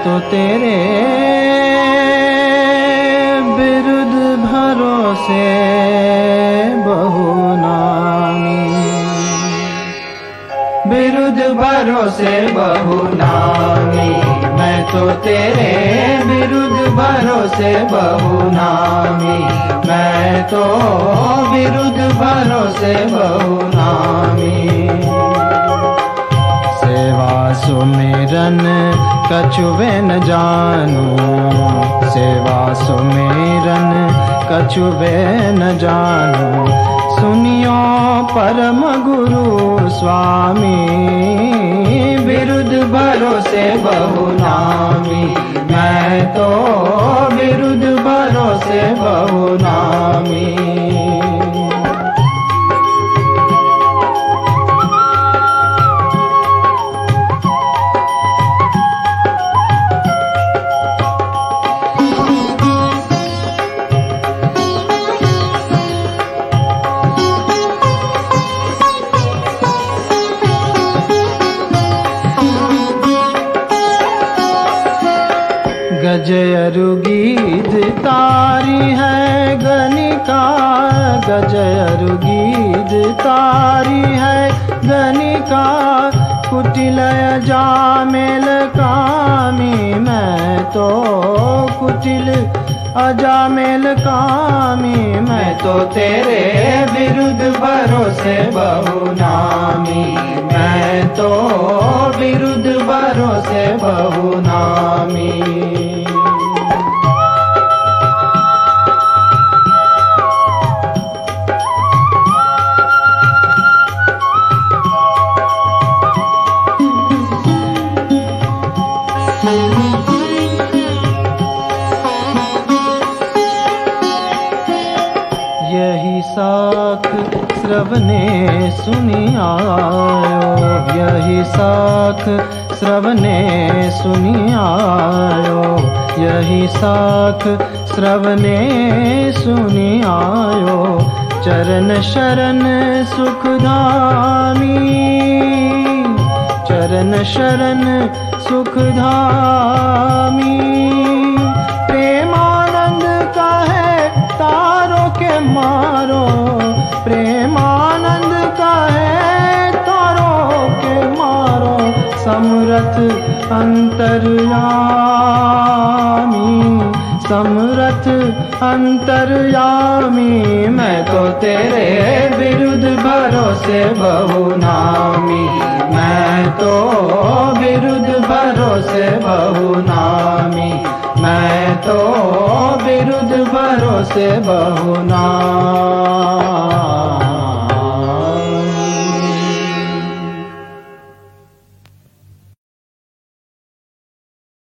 तो तेरे विरुद्ध भरोसे बहुनामी, विरुद्ध भरोसे बहुनामी। मैं तो तेरे विरुद्ध भरोसे बहुनामी, मैं तो विरुद्ध भरोसे बहुनामी। सेवा सुमिरन कछुवे न जानू, सेवा सुमिरन कछुवे न जानू। सुनियो परम गुरु स्वामी, विरुद्ध भरोसे बहुनामी। मैं तो विरुद्ध भरोसे बहुनामी। गजयरु गीध तारी है गनिका, गजयरु गीध तारी है गनिका। कुटिल अजामेल कामी, मैं तो कुटिल अजामेल कामी। मैं तो तेरे विरुद्ध भरोसे बहुनामी, मैं तो विरुद्ध भरोसे बहुनामी। यही साख श्रवणे सुनि आयो, यही साख श्रवणे सुनि आयो। यही साख श्रवणे सुनि आयो। चरण शरण सुखधामी, चरण शरण सुखधामी। प्रेमानंद का है तारो के मारो, प्रेमानंद का है तारो के मारो। समरथ अंतर्यामी, समरथ अंतर्यामी। मैं तो तेरे विरुद्ध भरोसे बहुनामी, मैं तो विरुद्ध भरोसे बहुनामी। मैं तो विरुद्ध भरोसे बहुनामी।